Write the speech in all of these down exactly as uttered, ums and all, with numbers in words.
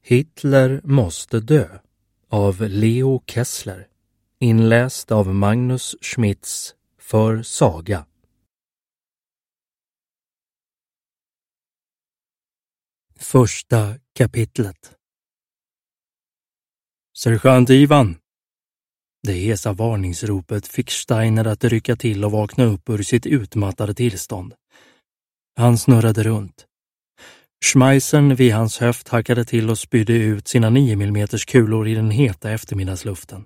Hitler måste dö av Leo Kessler, inläst av Magnus Schmitz för Saga. Första kapitlet. Sergeant Ivan! Det hesa varningsropet fick Steiner att rycka till och vakna upp ur sitt utmattade tillstånd. Han snurrade runt. Schmeissern vid hans höft hackade till och spydde ut sina nio millimeters kulor i den heta eftermiddagsluften.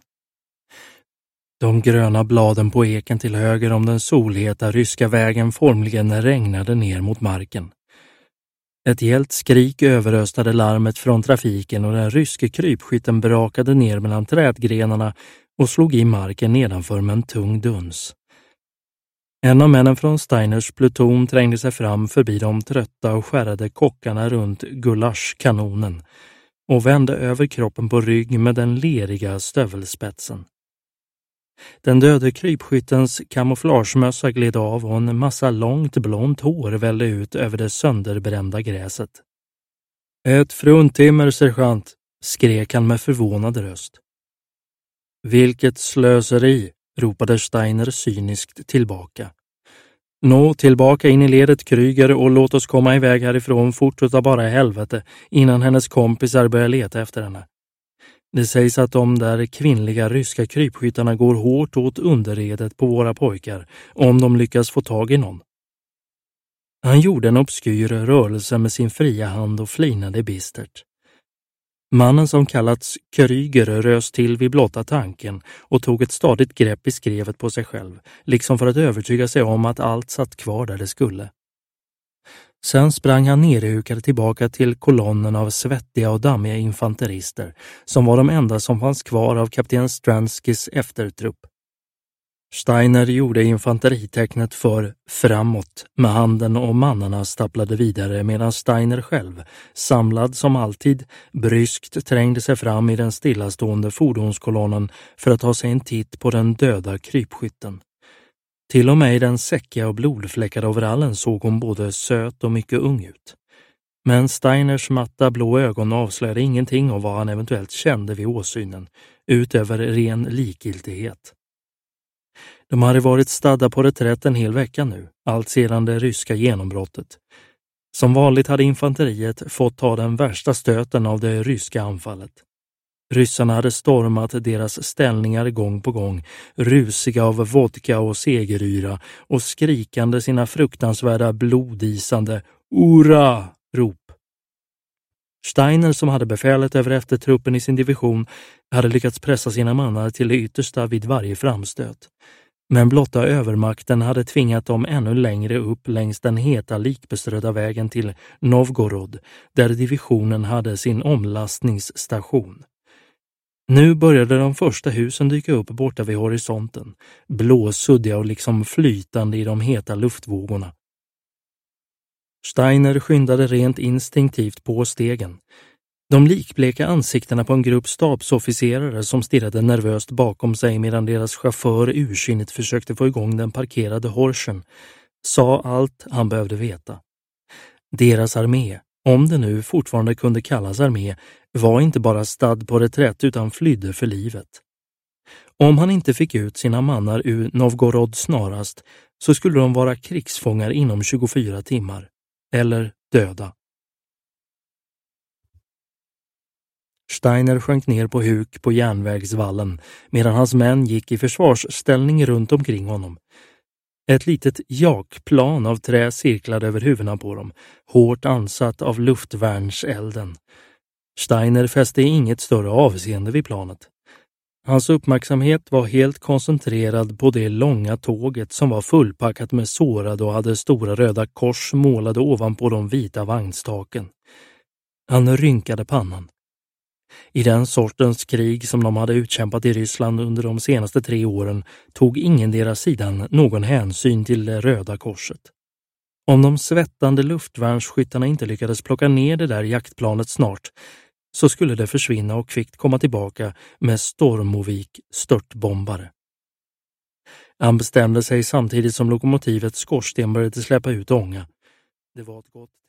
De gröna bladen på eken till höger om den solheta ryska vägen formligen regnade ner mot marken. Ett gällt skrik överröstade larmet från trafiken och den ryske krypskytten brakade ner mellan trädgrenarna och slog i marken nedanför med en tung duns. En av männen från Steiners pluton trängde sig fram förbi de trötta och skärrade kockarna runt gulaschkanonen och vände över kroppen på rygg med den leriga stövelspetsen. Den döde krypskyttens kamouflagemössa gled av och en massa långt blont hår vällde ut över det sönderbrända gräset. Ett fruntimmer, sergeant, skrek han med förvånad röst. Vilket slöseri, ropade Steiner cyniskt tillbaka. Nå, tillbaka in i ledet, Kryger, och låt oss komma iväg härifrån fort och ta bara i helvete innan hennes kompisar börjar leta efter henne. Det sägs att de där kvinnliga ryska krypskyttarna går hårt åt underredet på våra pojkar om de lyckas få tag i någon. Han gjorde en obskyr rörelse med sin fria hand och flinade bistert. Mannen som kallats Kryger rös till vid blotta tanken och tog ett stadigt grepp i skrevet på sig själv, liksom för att övertyga sig om att allt satt kvar där det skulle. Sen sprang han nerhukade tillbaka till kolonnen av svettiga och dammiga infanterister som var de enda som fanns kvar av kapten Stranskis eftertrupp. Steiner gjorde infanteritecknet för framåt med handen och mannarna stapplade vidare medan Steiner själv, samlad som alltid, bryskt trängde sig fram i den stillastående fordonskolonnen för att ta sig en titt på den döda krypskytten. Till och med i den säckiga och blodfläckade overallen såg hon både söt och mycket ung ut. Men Steiners matta blå ögon avslöjade ingenting av vad han eventuellt kände vid åsynen, utöver ren likgiltighet. De hade varit stadda på reträtt en hel vecka nu, allt sedan det ryska genombrottet. Som vanligt hade infanteriet fått ta den värsta stöten av det ryska anfallet. Ryssarna hade stormat deras ställningar gång på gång, rusiga av vodka och segeryra och skrikande sina fruktansvärda blodisande ura-rop. Steiner, som hade befälet över eftertruppen i sin division, hade lyckats pressa sina mannar till det yttersta vid varje framstöt. Men blotta övermakten hade tvingat dem ännu längre upp längs den heta likbeströdda vägen till Novgorod, där divisionen hade sin omlastningsstation. Nu började de första husen dyka upp borta vid horisonten, blåsuddiga och liksom flytande i de heta luftvågorna. Steiner skyndade rent instinktivt på stegen. De likbleka ansiktena på en grupp stabsofficerare som stirrade nervöst bakom sig medan deras chaufför ursinnigt försökte få igång den parkerade Horschen, sa allt han behövde veta. Deras armé, om det nu fortfarande kunde kallas armé, var inte bara stadd på reträtt utan flydde för livet. Om han inte fick ut sina mannar ur Novgorod snarast så skulle de vara krigsfångar inom tjugofyra timmar. Eller döda. Steiner sjönk ner på huk på järnvägsvallen medan hans män gick i försvarsställning runt omkring honom. Ett litet jakplan av trä cirklade över huvudena på dem, hårt ansatt av luftvärnselden. Steiner fäste inget större avseende vid planet. Hans uppmärksamhet var helt koncentrerad på det långa tåget som var fullpackat med sårade och hade stora röda kors målade ovanpå de vita vagnstaken. Han rynkade pannan. I den sortens krig som de hade utkämpat i Ryssland under de senaste tre åren tog ingen deras sidan någon hänsyn till det röda korset. Om de svettande luftvärnsskyttarna inte lyckades plocka ner det där jaktplanet snart så skulle det försvinna och kvickt komma tillbaka med Stormovik störtbombare. Han bestämde sig samtidigt som lokomotivets skorsten började släppa ut ånga. Det var ett gott